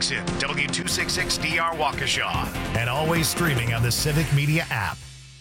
Jackson, W266DR Waukesha, and always streaming on the Civic Media app.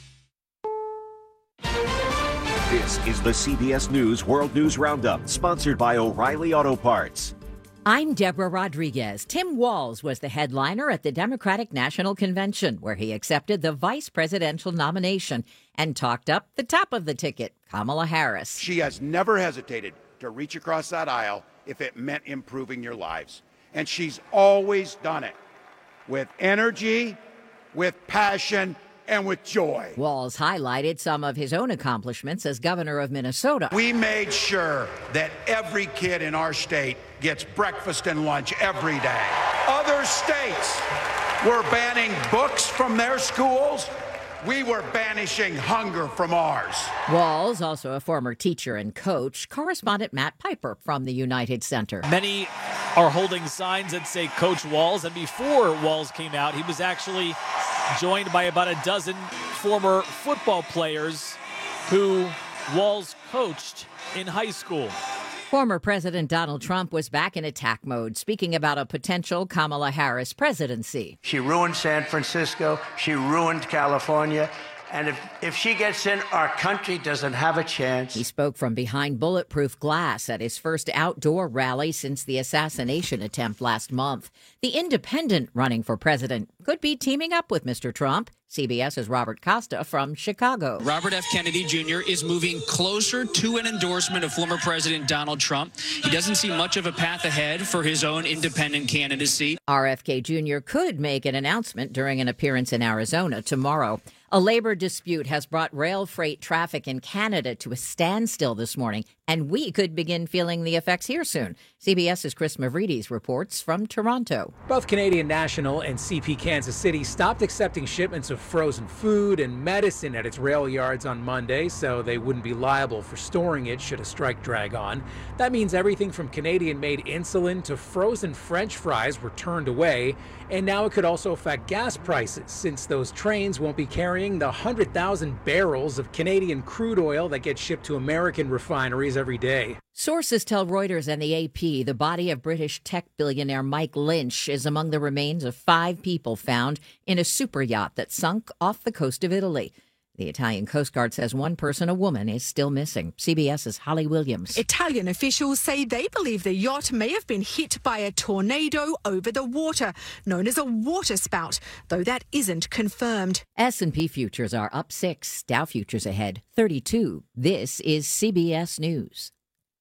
This is the CBS News World News Roundup, sponsored by O'Reilly Auto Parts. I'm Deborah Rodriguez. Tim Walz was the headliner at the Democratic National Convention, where he accepted the vice presidential nomination and talked up the top of the ticket, Kamala Harris. She has never hesitated to reach across that aisle if it meant improving your lives. And she's always done it with energy, with passion, and with joy. Walz highlighted some of his own accomplishments as governor of Minnesota. We made sure that every kid in our state gets breakfast and lunch every day. Other states were banning books from their schools. We were banishing hunger from ours. Walz, also a former teacher and coach, correspondent Matt Piper from the United Center. Many are holding signs that say Coach Walz, and before Walz came out, he was actually joined by about a dozen former football players who Walz coached in high school. Former President Donald Trump was back in attack mode, speaking about a potential Kamala Harris presidency. She ruined San Francisco. She ruined California. And if she gets in, our country doesn't have a chance. He spoke from behind bulletproof glass at his first outdoor rally since the assassination attempt last month. The independent running for president could be teaming up with Mr. Trump. CBS's Robert Costa from Chicago. Robert F. Kennedy Jr. is moving closer to an endorsement of former President Donald Trump. He doesn't see much of a path ahead for his own independent candidacy. RFK Jr. could make an announcement during an appearance in Arizona tomorrow. A labor dispute has brought rail freight traffic in Canada to a standstill this morning, and we could begin feeling the effects here soon. CBS's Chris Mavridis reports from Toronto. Both Canadian National and CP Kansas City stopped accepting shipments of frozen food and medicine at its rail yards on Monday, so they wouldn't be liable for storing it should a strike drag on. That means everything from Canadian-made insulin to frozen French fries were turned away, and now it could also affect gas prices since those trains won't be carrying the 100,000 barrels of Canadian crude oil that get shipped to American refineries every day. Sources tell Reuters and the AP the body of British tech billionaire Mike Lynch is among the remains of 5 people found in a super yacht that sunk off the coast of Italy. The Italian Coast Guard says one person, a woman, is still missing. CBS's Holly Williams. Italian officials say they believe the yacht may have been hit by a tornado over the water, known as a waterspout, though that isn't confirmed. S&P futures are up 6, Dow futures ahead 32. This is CBS News.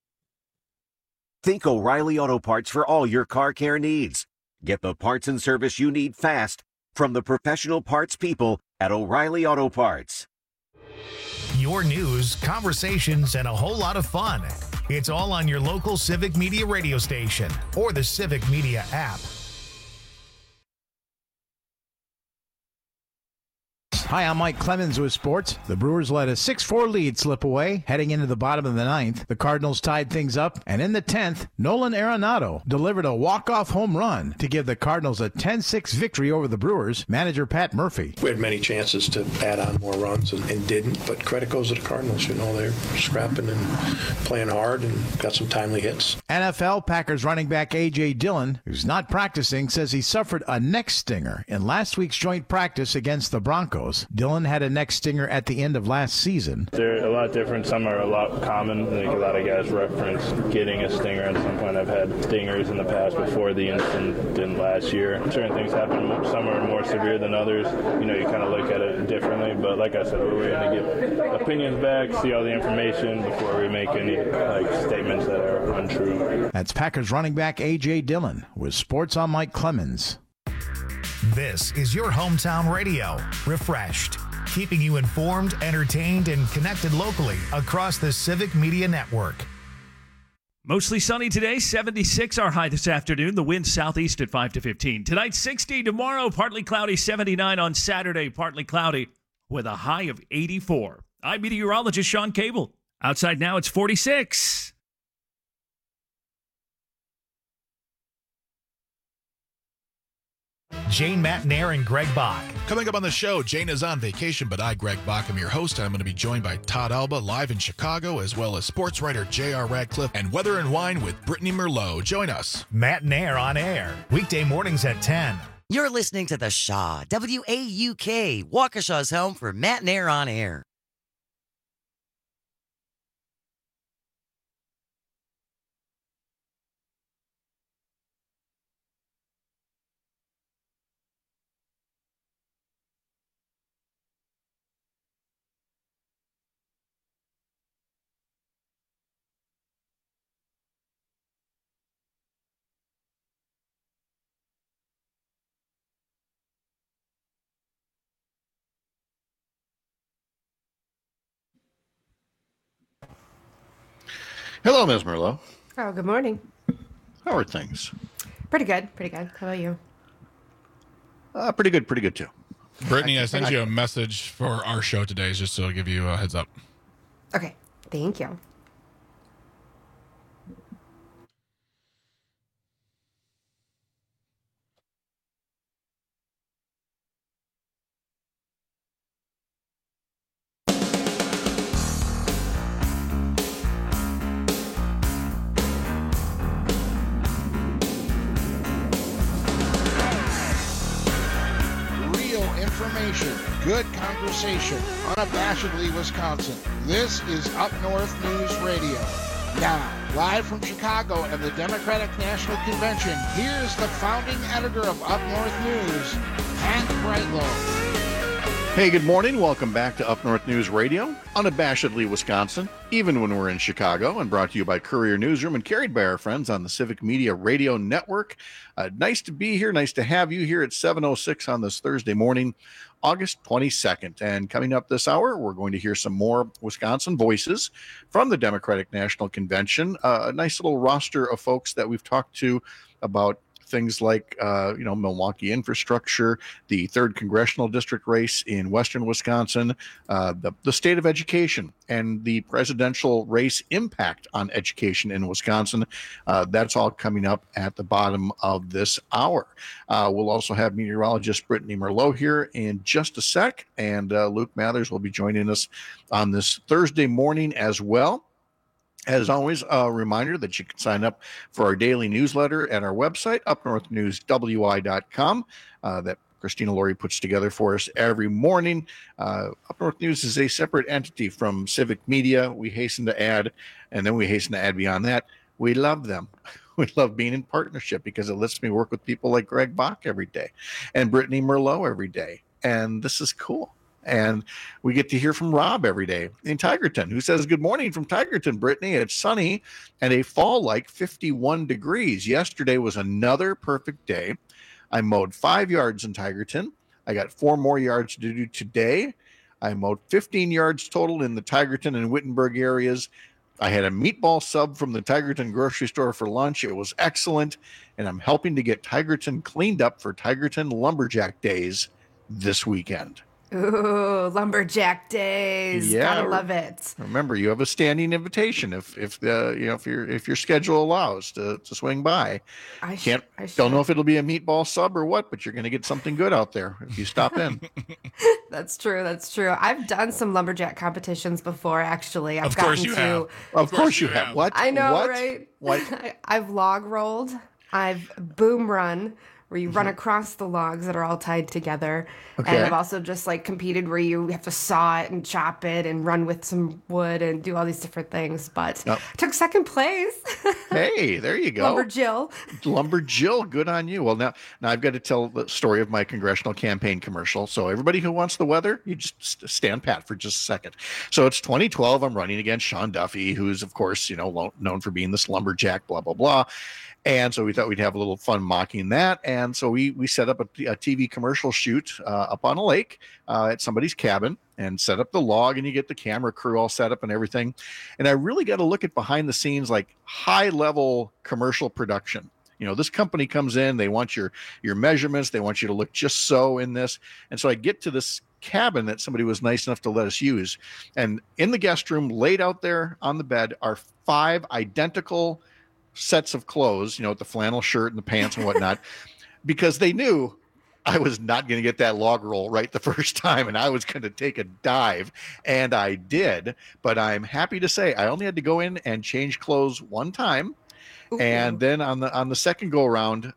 Think O'Reilly Auto Parts for all your car care needs. Get the parts and service you need fast from the professional parts people at O'Reilly Auto Parts. Your news, conversations, and a whole lot of fun. It's all on your local Civic Media radio station or the Civic Media app. Hi, I'm Mike Clemens with sports. The Brewers let a 6-4 lead slip away heading into the bottom of the 9th. The Cardinals tied things up, and in the 10th, Nolan Arenado delivered a walk-off home run to give the Cardinals a 10-6 victory over the Brewers. Manager Pat Murphy. We had many chances to add on more runs and didn't, but credit goes to the Cardinals. You know, they're scrapping and playing hard and got some timely hits. NFL Packers running back A.J. Dillon, who's not practicing, says he suffered a neck stinger in last week's joint practice against the Broncos. Dillon had a neck stinger at the end of last season. They're a lot different. Some are a lot common. I think a lot of guys reference getting a stinger at some point. I've had stingers in the past before the incident last year. Certain things happen. Some are more severe than others. You know, you kind of look at it differently. But like I said, we're going to get opinions back, see all the information before we make any statements that are untrue. That's Packers running back A.J. Dillon with Sports on Mike Clemens. This is your hometown radio, refreshed, keeping you informed, entertained, and connected locally across the Civic Media Network. Mostly sunny today, 76 our high this afternoon. The wind southeast at 5 to 15. Tonight, 60. Tomorrow, partly cloudy, 79 on Saturday, partly cloudy with a high of 84. I'm meteorologist Sean Cable. Outside now, it's 46. Jane Matnair and Greg Bach. Coming up on the show, Jane is on vacation, but I, Greg Bach, am your host. I'm going to be joined by Todd Alba live in Chicago, as well as sports writer J.R. Radcliffe and Weather and Wine with Brittany Merlot. Join us. Matnair on air, weekday mornings at 10. You're listening to The Shaw, WAUK, Waukesha's home for Matnair on air. Hello, Ms. Merlot. Oh, good morning. How are things? Pretty good, pretty good. How about you? Pretty good too. Brittany, I sent you a message for our show today, just to give you a heads up. Okay, thank you. Good conversation, unabashedly Wisconsin. This is Up North News Radio. Now, live from Chicago and the Democratic National Convention, here's the founding editor of Up North News, Pat Brightlow. Hey, good morning. Welcome back to Up North News Radio, unabashedly Wisconsin, even when we're in Chicago, and brought to you by Courier Newsroom and carried by our friends on the Civic Media Radio Network. Nice to be here. Nice to have you here at 7:06 on this Thursday morning, August 22nd. And coming up this hour, we're going to hear some more Wisconsin voices from the Democratic National Convention. A nice little roster of folks that we've talked to about things like, Milwaukee infrastructure, the 3rd Congressional District race in Western Wisconsin, the state of education, and the presidential race impact on education in Wisconsin. That's all coming up at the bottom of this hour. We'll also have meteorologist Brittany Merlot here in just a sec, and Luke Mathers will be joining us on this Thursday morning as well. As always, a reminder that you can sign up for our daily newsletter at our website, upnorthnewswi.com, that Christina Laurie puts together for us every morning. Up North News is a separate entity from Civic Media. We hasten to add, and then we hasten to add beyond that, we love them. We love being in partnership because it lets me work with people like Greg Bach every day and Brittany Merlot every day. And this is cool. And we get to hear from Rob every day in Tigerton, who says, good morning from Tigerton, Brittany. It's sunny and a fall-like 51 degrees. Yesterday was another perfect day. I mowed 5 yards in Tigerton. I got 4 more yards to do today. I mowed 15 yards total in the Tigerton and Wittenberg areas. I had a meatball sub from the Tigerton grocery store for lunch. It was excellent. And I'm helping to get Tigerton cleaned up for Tigerton Lumberjack Days this weekend. Ooh, Lumberjack Days. Yeah, Gotta love it. Remember, you have a standing invitation if your schedule allows to swing by. Don't know if it'll be a meatball sub or what, but you're going to get something good out there if you stop in. That's true. I've done some lumberjack competitions before, actually. Of course you have. Of course you have. What? I know, what? right? What? I've log rolled. I've boom run, where you run across the logs that are all tied together. Okay. And I've also just competed where you have to saw it and chop it and run with some wood and do all these different things. But took second place. Hey, there you go. Lumber Jill, good on you. Well, now I've got to tell the story of my congressional campaign commercial. So everybody who wants the weather, you just stand pat for just a second. So it's 2012. I'm running against Sean Duffy, who's, of course, known for being this lumberjack, blah, blah, blah. And so we thought we'd have a little fun mocking that. And so we set up a TV commercial shoot up on a lake at somebody's cabin and set up the log, and you get the camera crew all set up and everything. And I really got to look at behind the scenes, like high level commercial production. This company comes in, they want your measurements. They want you to look just so in this. And so I get to this cabin that somebody was nice enough to let us use. And in the guest room, laid out there on the bed, are 5 identical sets of clothes, the flannel shirt and the pants and whatnot, because they knew I was not going to get that log roll right the first time, and I was going to take a dive, and I did. But I'm happy to say I only had to go in and change clothes one time, and then on the second go around,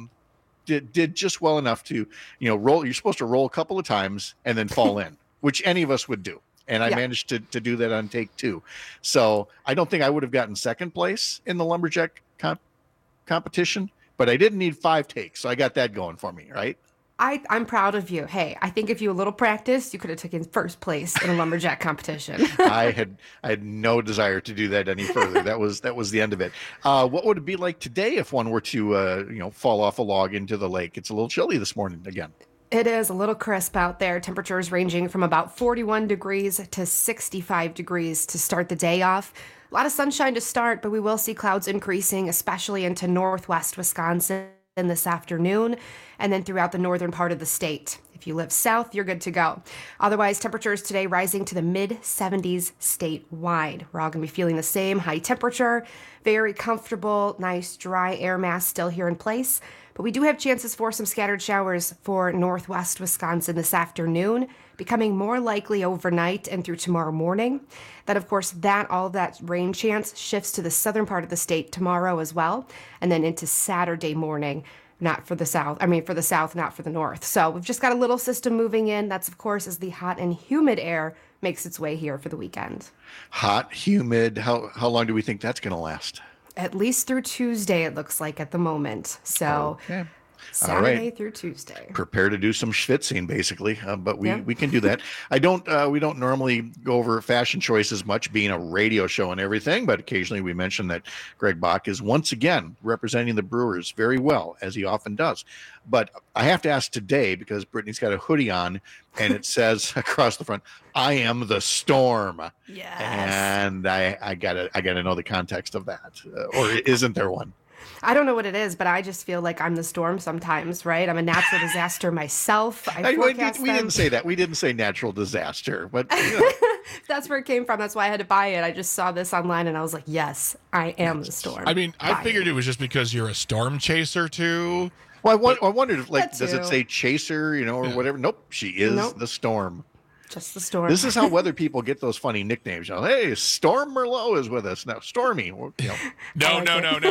did just well enough to, roll. You're supposed to roll a couple of times and then fall in, which any of us would do. And I managed to do that on take 2. So I don't think I would have gotten second place in the lumberjack competition, but I didn't need 5 takes. So I got that going for me, right? I'm proud of you. Hey, I think if you a little practice, you could have taken first place in a lumberjack competition. I had no desire to do that any further. That was the end of it. What would it be like today if one were to fall off a log into the lake? It's a little chilly this morning again. It is a little crisp out there. Temperatures ranging from about 41 degrees to 65 degrees to start the day off. A lot of sunshine to start, but we will see clouds increasing, especially into northwest Wisconsin this afternoon, and then throughout the northern part of the state. If you live south, you're good to go. Otherwise, temperatures today rising to the mid-70s statewide. We're all going to be feeling the same high temperature, very comfortable, nice dry air mass still here in place. But we do have chances for some scattered showers for northwest Wisconsin this afternoon, becoming more likely overnight and through tomorrow morning. Then, of course, all that rain chance shifts to the southern part of the state tomorrow as well, and then into Saturday morning. For the south, not for the north. So we've just got a little system moving in. That's, of course, as the hot and humid air makes its way here for the weekend. Hot, humid. How long do we think that's going to last? At least through Tuesday, it looks like at the moment. So Saturday through Tuesday. Prepare to do some schwitzing, basically, but we can do that. We don't normally go over fashion choices much, being a radio show and everything, but occasionally we mention that Greg Bach is once again representing the Brewers very well, as he often does. But I have to ask today, because Brittany's got a hoodie on, and it says across the front, "I am the Storm." Yes. And I gotta know the context of that, or isn't there one? I don't know what it is, but I just feel like I'm the storm sometimes, right? I'm a natural disaster myself. We didn't say that. We didn't say natural disaster, but that's where it came from. That's why I had to buy it. I just saw this online and I was like, yes, I am the storm. I mean, I figured it was just because you're a storm chaser too. Well, I wondered if, does it say chaser, or whatever? Nope, she is the storm. Just the storm. This is how weather people get those funny nicknames. Hey, Storm Merlot is with us now. Stormy. No. That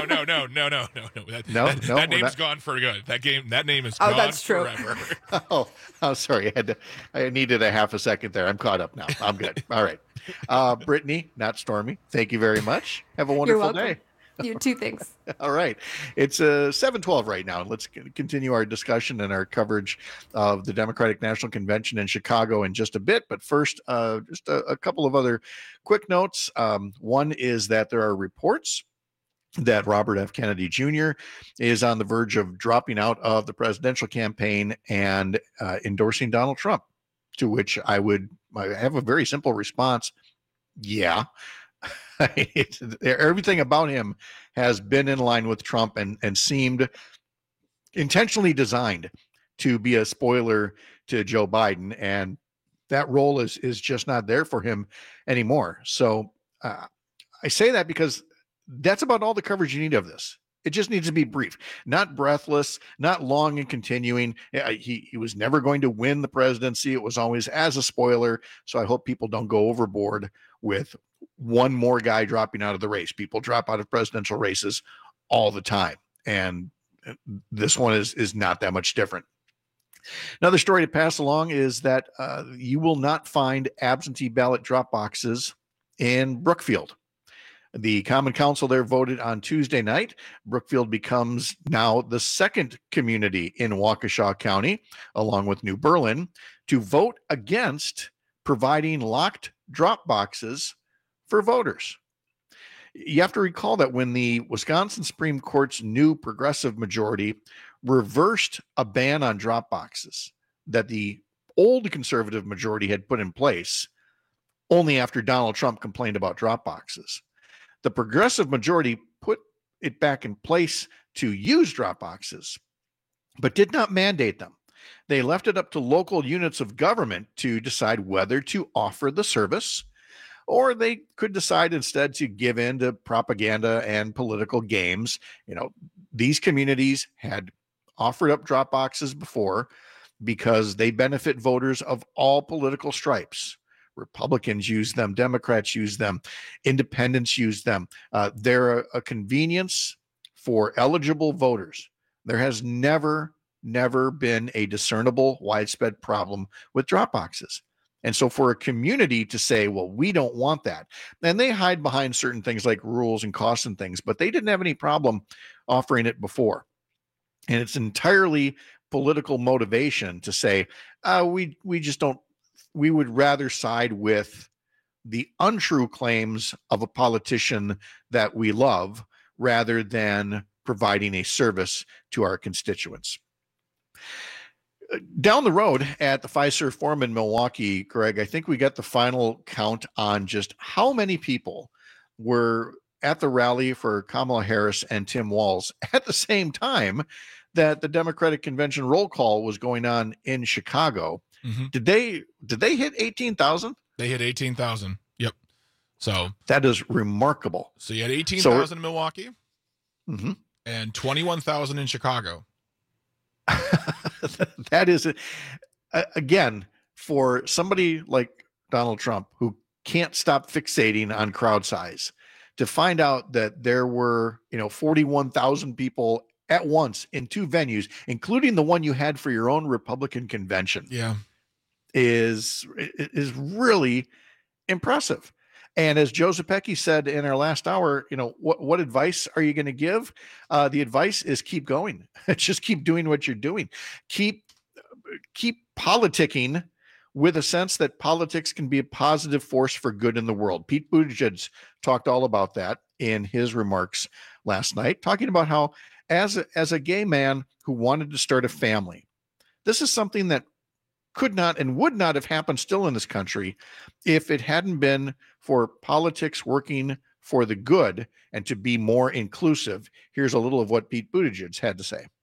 name's gone for good. That name is gone that's true. forever. I'm sorry. I needed a half a second there. I'm caught up now. I'm good. All right. Brittany, not Stormy. Thank you very much. Have a wonderful day. You too, thanks. All right. It's 7:12 right now. Let's continue our discussion and our coverage of the Democratic National Convention in Chicago in just a bit. But first, just a couple of other quick notes. One is that there are reports that Robert F. Kennedy Jr. is on the verge of dropping out of the presidential campaign and endorsing Donald Trump, to which I have a very simple response. Yeah. Everything about him has been in line with Trump and seemed intentionally designed to be a spoiler to Joe Biden, and that role is just not there for him anymore. So I say that because that's about all the coverage you need of this. It just needs to be brief, not breathless, not long and continuing. He was never going to win the presidency. It was always as a spoiler. So I hope people don't go overboard with one more guy dropping out of the race. People drop out of presidential races all the time, and this one is not that much different. Another story to pass along is that you will not find absentee ballot drop boxes in Brookfield. The Common Council there voted on Tuesday night. Brookfield becomes now the second community in Waukesha County, along with New Berlin, to vote against providing locked drop boxes for voters. You have to recall that when the Wisconsin Supreme Court's new progressive majority reversed a ban on drop boxes that the old conservative majority had put in place only after Donald Trump complained about drop boxes, the progressive majority put it back in place to use drop boxes, but did not mandate them. They left it up to local units of government to decide whether to offer the service, or they could decide instead to give in to propaganda and political games. These communities had offered up drop boxes before because they benefit voters of all political stripes. Republicans use them, Democrats use them, independents use them. They're a convenience for eligible voters. There has never been a discernible, widespread problem with drop boxes. And so for a community to say, well, we don't want that, and they hide behind certain things like rules and costs and things, but they didn't have any problem offering it before. And it's entirely political motivation to say, we just don't, we would rather side with the untrue claims of a politician that we love rather than providing a service to our constituents. Down the road at the Fiserv Forum in Milwaukee, Greg, I think we got the final count on just how many people were at the rally for Kamala Harris and Tim Walz at the same time that the Democratic Convention roll call was going on in Chicago. Mm-hmm. Did they hit 18,000? They hit 18,000. Yep. So that is remarkable. So you had 18,000 in Milwaukee, mm-hmm. and 21,000 in Chicago. That is, again, for somebody like Donald Trump, who can't stop fixating on crowd size, to find out that there were, 41,000 people at once in two venues, including the one you had for your own Republican convention, is really impressive. And as Joe Zepecki said in our last hour, what advice are you going to give? The advice is keep going. Just keep doing what you're doing. Keep politicking with a sense that politics can be a positive force for good in the world. Pete Buttigieg talked all about that in his remarks last night, talking about how as a gay man who wanted to start a family, this is something that could not and would not have happened still in this country if it hadn't been for politics working for the good and to be more inclusive. Here's a little of what Pete Buttigieg had to say.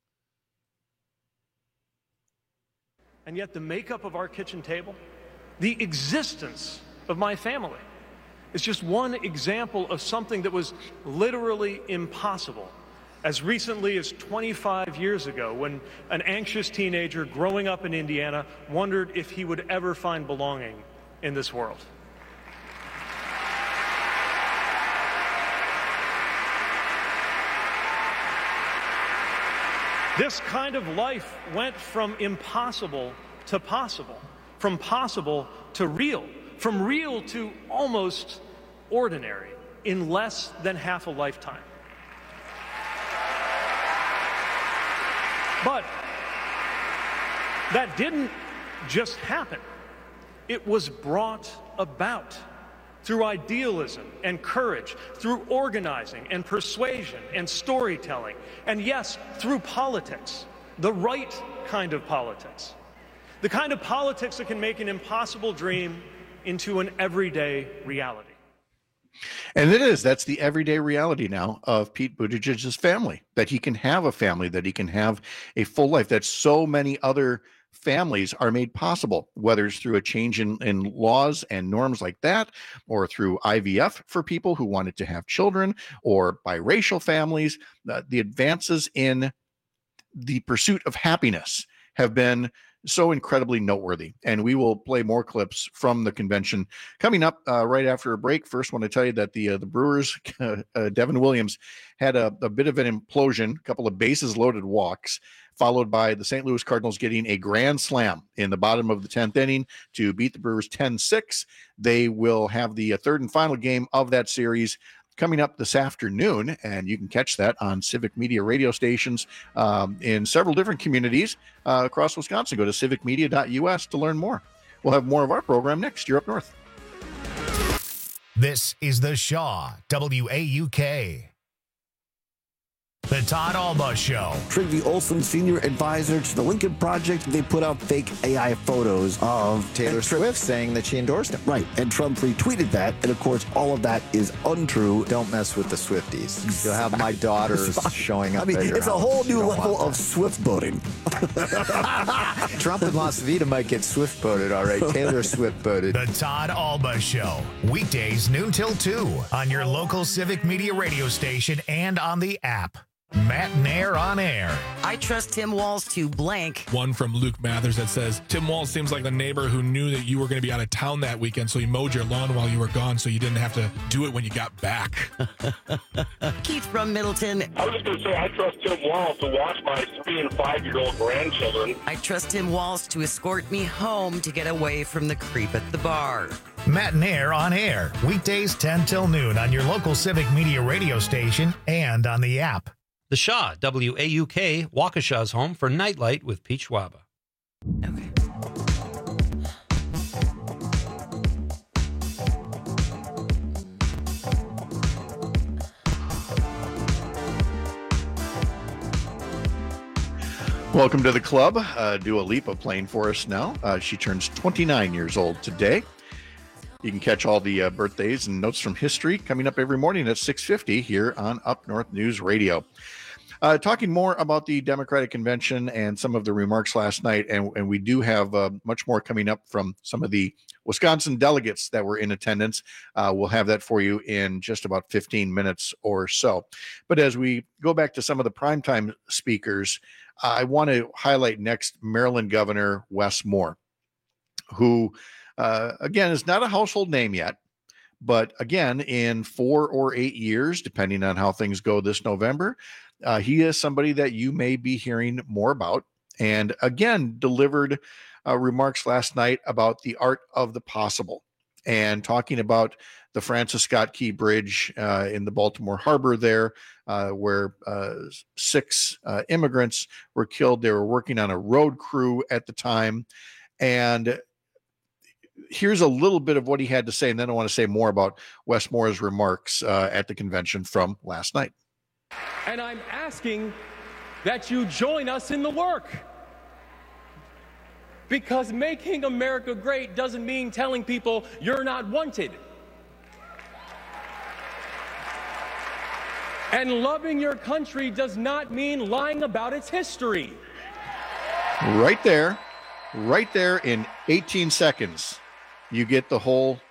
And yet the makeup of our kitchen table, the existence of my family, is just one example of something that was literally impossible. As recently as 25 years ago, when an anxious teenager growing up in Indiana wondered if he would ever find belonging in this world. This kind of life went from impossible to possible, from possible to real, from real to almost ordinary in less than half a lifetime. But that didn't just happen. It was brought about through idealism and courage, through organizing and persuasion and storytelling, and yes, through politics, the right kind of politics. The kind of politics that can make an impossible dream into an everyday reality. And that's the everyday reality now of Pete Buttigieg's family, that he can have a family, that he can have a full life, that so many other families are made possible, whether it's through a change in laws and norms like that, or through IVF for people who wanted to have children, or biracial families. The advances in the pursuit of happiness have been so incredibly noteworthy. And we will play more clips from the convention coming up right after a break. First, I want to tell you that the Brewers, Devin Williams, had a bit of an implosion, a couple of bases loaded walks, followed by the St. Louis Cardinals getting a grand slam in the bottom of the 10th inning to beat the Brewers 10-6. They will have the third and final game of that series coming up this afternoon, and you can catch that on Civic Media radio stations in several different communities across Wisconsin. Go to civicmedia.us to learn more. We'll have more of our program next year up north. This is the Shaw WAUK. The Todd Alba Show. Trygve Olsen, senior advisor to the Lincoln Project. They put out fake AI photos of Taylor Swift saying that she endorsed him. Right. And Trump retweeted that. And of course, all of that is untrue. Don't mess with the Swifties. You'll have my daughters showing up. It's a whole new level of Swift voting. Trump and Las Vegas might get Swift voted, all right. Taylor Swift voted. The Todd Alba Show. Weekdays noon till 2 on your local Civic Media radio station and on the app. Matt Nair on air. I trust Tim Walz to blank. One from Luke Mathers that says, Tim Walz seems like the neighbor who knew that you were going to be out of town that weekend, so he mowed your lawn while you were gone so you didn't have to do it when you got back. Keith from Middleton. I was just going to say, I trust Tim Walz to watch my 3- and 5-year-old grandchildren. I trust Tim Walz to escort me home to get away from the creep at the bar. Matt Nair on air. Weekdays 10 till noon on your local Civic Media radio station and on the app. The Shaw, WAUK, Waukesha's home for Nightlight with Pete Schwaba. Okay. Welcome to the club. Dua Lipa playing for us now. She turns 29 years old today. You can catch all the birthdays and notes from history coming up every morning at 6:50 here on Up North News Radio. Talking more about the Democratic Convention and some of the remarks last night, and we do have much more coming up from some of the Wisconsin delegates that were in attendance. We'll have that for you in just about 15 minutes or so. But as we go back to some of the primetime speakers, I want to highlight next Maryland Governor Wes Moore, who, again, is not a household name yet. But again, in 4 or 8 years, depending on how things go this November, he is somebody that you may be hearing more about. And again, delivered remarks last night about the art of the possible and talking about the Francis Scott Key Bridge in the Baltimore Harbor there, where 6 immigrants were killed. They were working on a road crew at the time. And here's a little bit of what he had to say, and then I want to say more about Wes Moore's remarks at the convention from last night. And I'm asking that you join us in the work. Because making America great doesn't mean telling people you're not wanted. And loving your country does not mean lying about its history. Right there in 18 seconds, you get the whole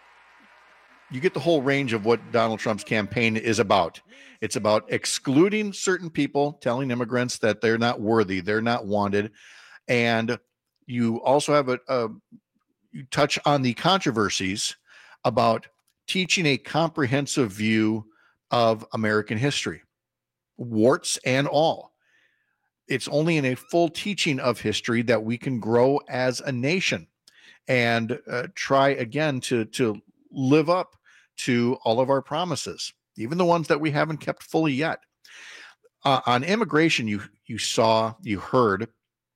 range of what Donald Trump's campaign is about. It's about excluding certain people, telling immigrants that they're not worthy, they're not wanted. And you also have you touch on the controversies about teaching a comprehensive view of American history, warts and all. It's only in a full teaching of history that we can grow as a nation and try again to live up to all of our promises, even the ones that we haven't kept fully yet. On immigration, you heard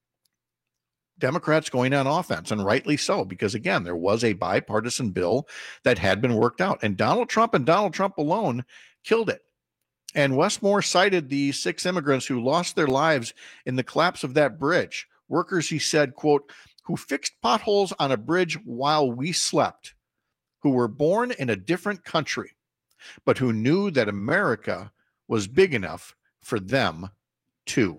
Democrats going on offense, and rightly so, because again, there was a bipartisan bill that had been worked out, and Donald Trump alone killed it. And Wes Moore cited the 6 immigrants who lost their lives in the collapse of that bridge. Workers, he said, quote, who fixed potholes on a bridge while we slept, who were born in a different country, but who knew that America was big enough for them too.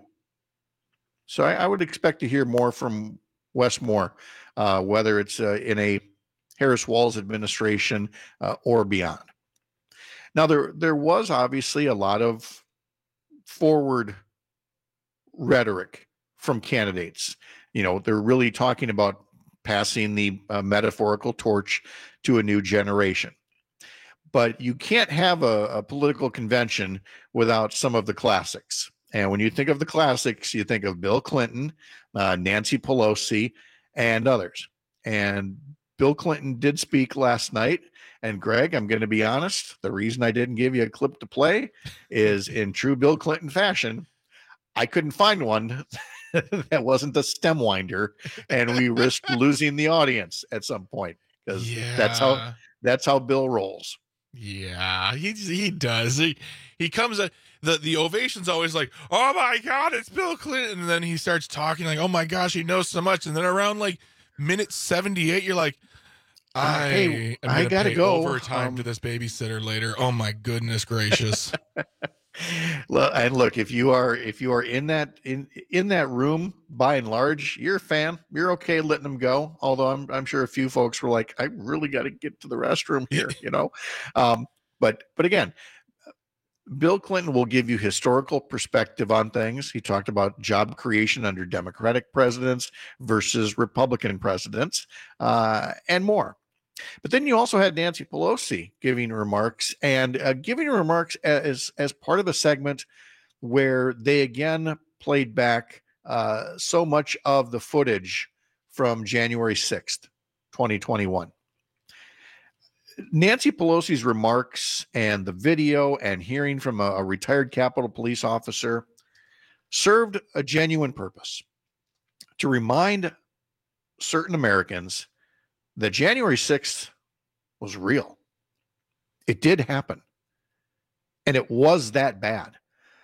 So I would expect to hear more from Wes Moore, whether it's in a Harris Walz administration or beyond. Now, there was obviously a lot of forward rhetoric from candidates. You know, they're really talking about passing the metaphorical torch to a new generation. But you can't have a political convention without some of the classics. And when you think of the classics, you think of Bill Clinton, Nancy Pelosi, and others. And Bill Clinton did speak last night. And Greg, I'm going to be honest, the reason I didn't give you a clip to play is in true Bill Clinton fashion, I couldn't find one that wasn't the stem winder, and we risked losing the audience at some point because that's how Bill rolls. Yeah, he does. He comes at the ovation's always like, oh my God, it's Bill Clinton, and then he starts talking like, oh my gosh, he knows so much, and then around like minute 78, you're like, I gotta go overtime to this babysitter later. Oh my goodness gracious. And look, if you are in that room, by and large, you're a fan. You're okay letting them go. Although I'm sure a few folks were like, I really got to get to the restroom here, you know. But again, Bill Clinton will give you historical perspective on things. He talked about job creation under Democratic presidents versus Republican presidents, and more. But then you also had Nancy Pelosi giving remarks, and giving remarks as part of a segment where they again played back so much of the footage from January 6th, 2021. Nancy Pelosi's remarks and the video and hearing from a retired Capitol Police officer served a genuine purpose to remind certain Americans that January 6th was real. It did happen. And it was that bad.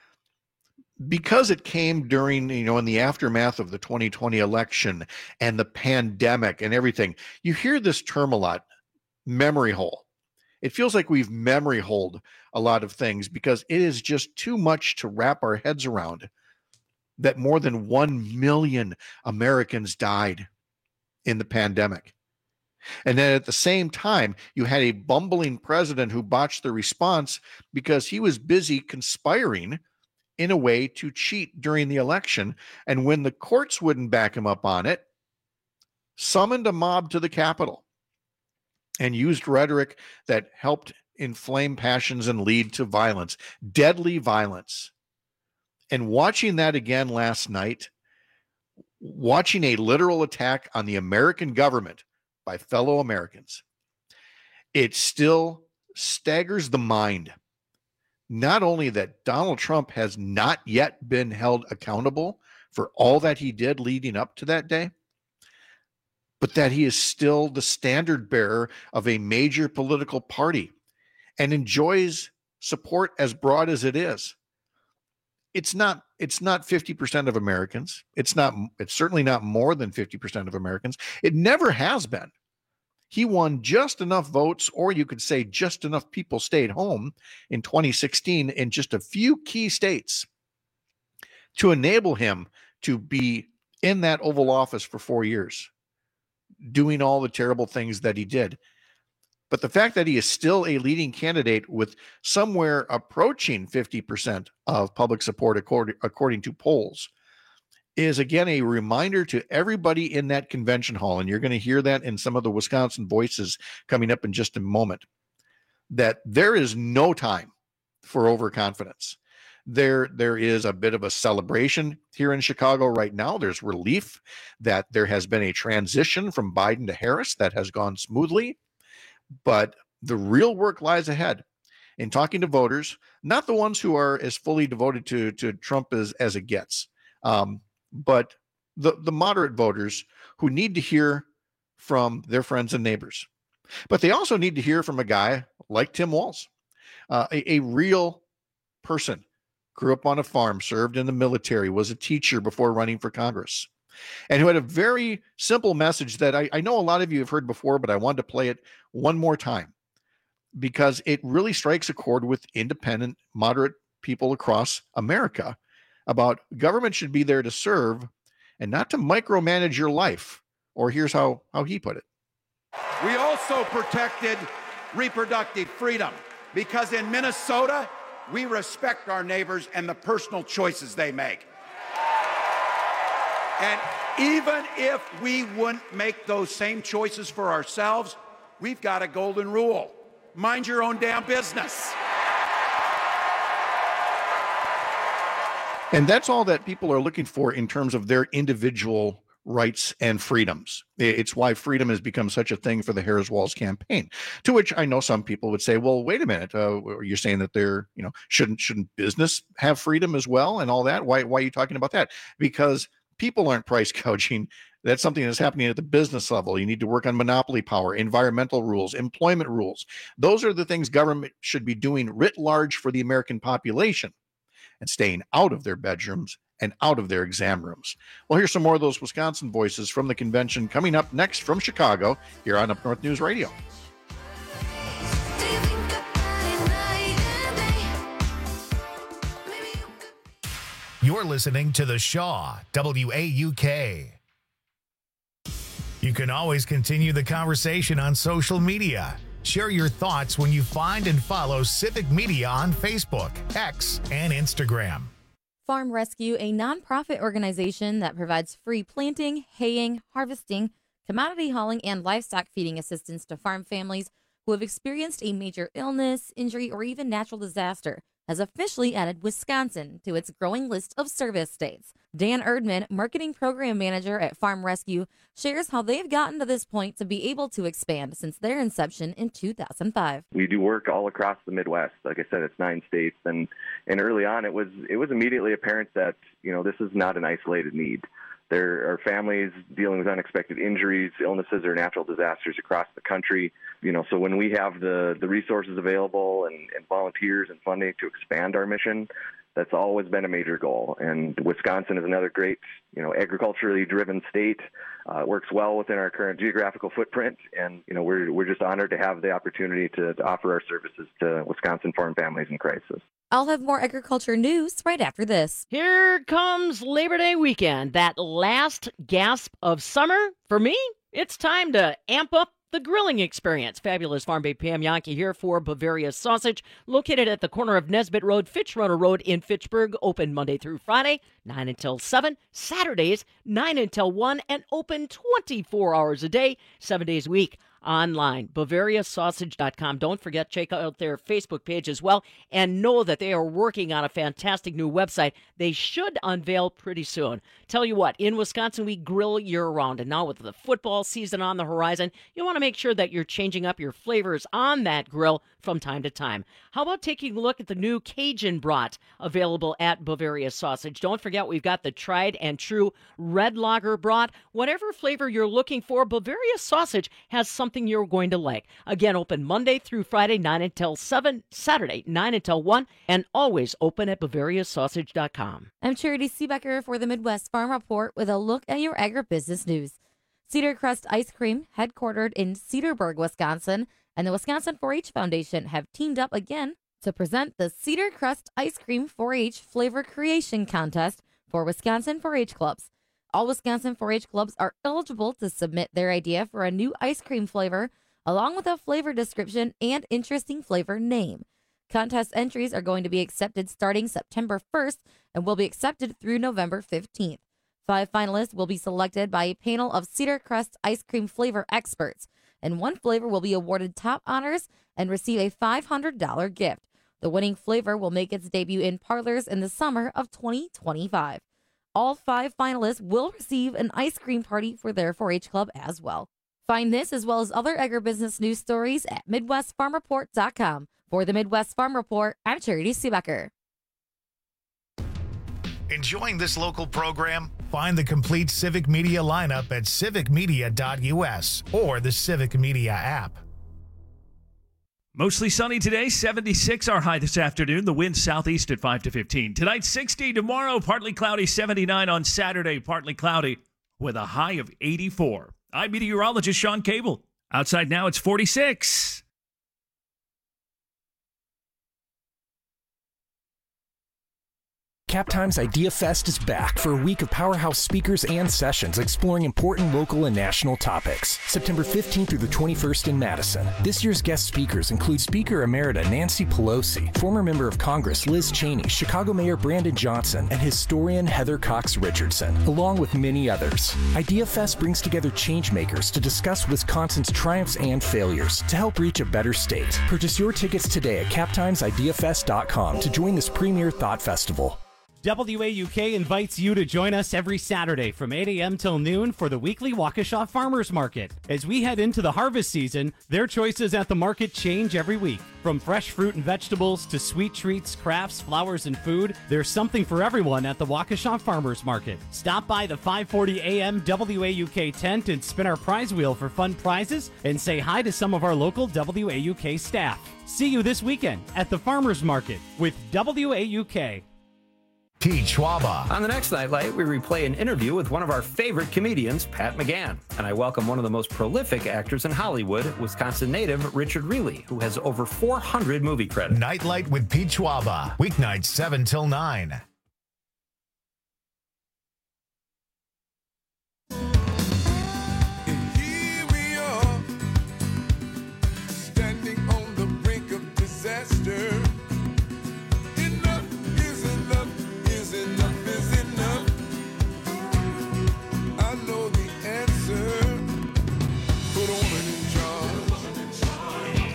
Because it came during, in the aftermath of the 2020 election and the pandemic and everything, you hear this term a lot, memory hole. It feels like we've memory holed a lot of things because it is just too much to wrap our heads around that more than 1 million Americans died in the pandemic. And then at the same time, you had a bumbling president who botched the response because he was busy conspiring in a way to cheat during the election. And when the courts wouldn't back him up on it, summoned a mob to the Capitol and used rhetoric that helped inflame passions and lead to violence, deadly violence. And watching that again last night, watching a literal attack on the American government by fellow Americans, it still staggers the mind. Not only that Donald Trump has not yet been held accountable for all that he did leading up to that day, but that he is still the standard bearer of a major political party and enjoys support as broad as it is. It's not 50% of Americans. It's certainly not more than 50% of Americans. It never has been. He won just enough votes, or you could say just enough people stayed home in 2016 in just a few key states to enable him to be in that Oval Office for 4 years, doing all the terrible things that he did. But the fact that he is still a leading candidate with somewhere approaching 50% of public support according to polls is, again, a reminder to everybody in that convention hall, and you're going to hear that in some of the Wisconsin voices coming up in just a moment, that there is no time for overconfidence. There is a bit of a celebration here in Chicago right now. There's relief that there has been a transition from Biden to Harris that has gone smoothly, but the real work lies ahead in talking to voters, not the ones who are as fully devoted to Trump as it gets, but the moderate voters who need to hear from their friends and neighbors. But they also need to hear from a guy like Tim Walz, a real person, grew up on a farm, served in the military, was a teacher before running for Congress, and who had a very simple message that I know a lot of you have heard before, but I wanted to play it one more time because it really strikes a chord with independent, moderate people across America about government should be there to serve and not to micromanage your life. Or here's how he put it. We also protected reproductive freedom because in Minnesota, we respect our neighbors and the personal choices they make. And even if we wouldn't make those same choices for ourselves, we've got a golden rule. Mind your own damn business. And that's all that people are looking for in terms of their individual rights and freedoms. It's why freedom has become such a thing for the Harris-Walz campaign, to which I know some people would say, well, wait a minute, you're saying that shouldn't business have freedom as well and all that? Why are you talking about that? Because people aren't price gouging. That's something that's happening at the business level. You need to work on monopoly power, environmental rules, employment rules. Those are the things government should be doing writ large for the American population and staying out of their bedrooms and out of their exam rooms. Well, here's some more of those Wisconsin voices from the convention coming up next from Chicago here on Up North News Radio. You're listening to The Shaw, WAUK. You can always continue the conversation on social media. Share your thoughts when you find and follow Civic Media on Facebook, X, and Instagram. Farm Rescue, a nonprofit organization that provides free planting, haying, harvesting, commodity hauling, and livestock feeding assistance to farm families who have experienced a major illness, injury, or even natural disaster, has officially added Wisconsin to its growing list of service states. Dan Erdman, Marketing Program Manager at Farm Rescue, shares how they've gotten to this point to be able to expand since their inception in 2005. We do work all across the Midwest. Like I said, it's 9 states, and early on it was immediately apparent that, this is not an isolated need. There are families dealing with unexpected injuries, illnesses, or natural disasters across the country. So when we have the resources available and volunteers and funding to expand our mission, that's always been a major goal. And Wisconsin is another great, agriculturally driven state. It works well within our current geographical footprint, and we're just honored to have the opportunity to offer our services to Wisconsin farm families in crisis. I'll have more agriculture news right after this. Here comes Labor Day weekend, that last gasp of summer. For me, it's time to amp up the grilling experience. Fabulous Farm Babe Pam Yankee here for Bavaria Sausage, located at the corner of Nesbitt Road, Fitchrutter Road in Fitchburg, open Monday through Friday, 9 until 7, Saturdays, 9 until 1, and open 24 hours a day, 7 days a week. Online, BavariaSausage.com. Don't forget, check out their Facebook page as well, and know that they are working on a fantastic new website they should unveil pretty soon. Tell you what, in Wisconsin, we grill year-round, and now with the football season on the horizon, you want to make sure that you're changing up your flavors on that grill from time to time. How about taking a look at the new Cajun Brat available at Bavaria Sausage? Don't forget, we've got the tried and true red lager brat. Whatever flavor you're looking for, Bavaria Sausage has something you're going to like. Again, open Monday through Friday, 9 until 7, Saturday, 9 until 1, and always open at BavariaSausage.com. I'm Charity Seebecker for the Midwest Farm Report with a look at your agribusiness news. Cedar Crust Ice Cream, headquartered in Cedarburg, Wisconsin, and the Wisconsin 4-H Foundation have teamed up again to present the Cedar Crust Ice Cream 4-H Flavor Creation Contest for Wisconsin 4-H clubs. All Wisconsin 4-H clubs are eligible to submit their idea for a new ice cream flavor, along with a flavor description and interesting flavor name. Contest entries are going to be accepted starting September 1st and will be accepted through November 15th. 5 finalists will be selected by a panel of Cedar Crust ice cream flavor experts, and one flavor will be awarded top honors and receive a $500 gift. The winning flavor will make its debut in parlors in the summer of 2025. All 5 finalists will receive an ice cream party for their 4-H club as well. Find this as well as other agribusiness news stories at MidwestFarmReport.com. For the Midwest Farm Report, I'm Charity Seebecker. Enjoying this local program? Find the complete Civic Media lineup at civicmedia.us or the Civic Media app. Mostly sunny today, 76 our high this afternoon. The wind southeast at 5 to 15. Tonight, 60. Tomorrow, partly cloudy, 79 on Saturday, partly cloudy with a high of 84. I'm meteorologist Sean Cable. Outside now, it's 46. Captime's Idea Fest is back for a week of powerhouse speakers and sessions exploring important local and national topics. September 15th through the 21st in Madison. This year's guest speakers include Speaker Emerita Nancy Pelosi, former member of Congress Liz Cheney, Chicago Mayor Brandon Johnson, and historian Heather Cox Richardson, along with many others. Idea Fest brings together changemakers to discuss Wisconsin's triumphs and failures to help reach a better state. Purchase your tickets today at captimesideafest.com to join this premier thought festival. WAUK invites you to join us every Saturday from 8 a.m. till noon for the weekly Waukesha Farmers Market. As we head into the harvest season, their choices at the market change every week. From fresh fruit and vegetables to sweet treats, crafts, flowers, and food, there's something for everyone at the Waukesha Farmers Market. Stop by the 540 a.m. WAUK tent and spin our prize wheel for fun prizes and say hi to some of our local WAUK staff. See you this weekend at the Farmers Market with WAUK. Pete Schwaba. On the next Nightlight, we replay an interview with one of our favorite comedians, Pat McGann. And I welcome one of the most prolific actors in Hollywood, Wisconsin native Richard Reilly, who has over 400 movie credits. Nightlight with Pete Schwaba. Weeknights 7 till 9. Here we are, standing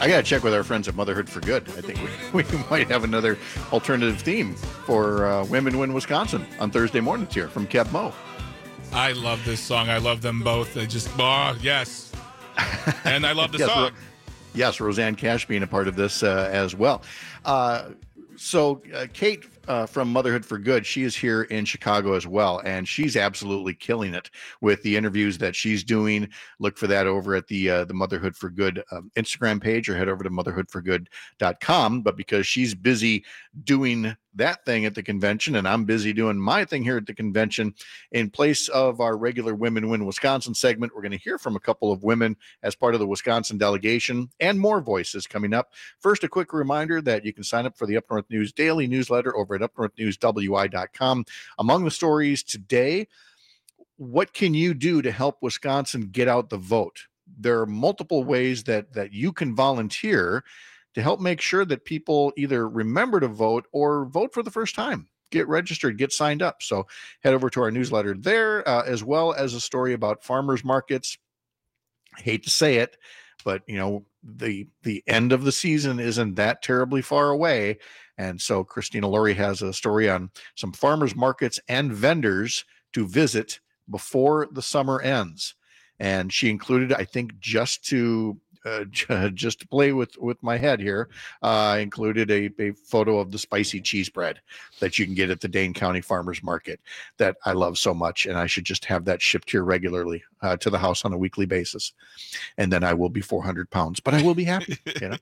I got to check with our friends at Motherhood for Good. I think we might have another alternative theme for Women Win Wisconsin on Thursday mornings here from Kev Mo. I love this song. I love them both. They just, yes. And I love the song. Yes, Roseanne Cash being a part of this as well. So Kate from Motherhood for Good, she is here in Chicago as well, and she's absolutely killing it with the interviews that she's doing. Look for that over at the Motherhood for Good Instagram page, or head over to motherhoodforgood.com. But because she's busy doing that thing at the convention, and I'm busy doing my thing here at the convention, in place of our regular Women Win Wisconsin segment, we're going to hear from a couple of women as part of the Wisconsin delegation, and more voices coming up. First, a quick reminder that you can sign up for the Up North News daily newsletter over at upnorthnewswi.com. Among the stories today, what can you do to help Wisconsin get out the vote? There are multiple ways that you can volunteer to help make sure that people either remember to vote or vote for the first time. Get registered, get signed up. So head over to our newsletter there, as well as a story about farmers markets. I hate to say it, but the end of the season isn't that terribly far away. And so Christina Laurie has a story on some farmers markets and vendors to visit before the summer ends. And she included, I think, just to play with my head here, included a photo of the spicy cheese bread that you can get at the Dane County Farmers Market that I love so much, and I should just have that shipped here regularly to the house on a weekly basis. And then I will be 400 pounds, but I will be happy.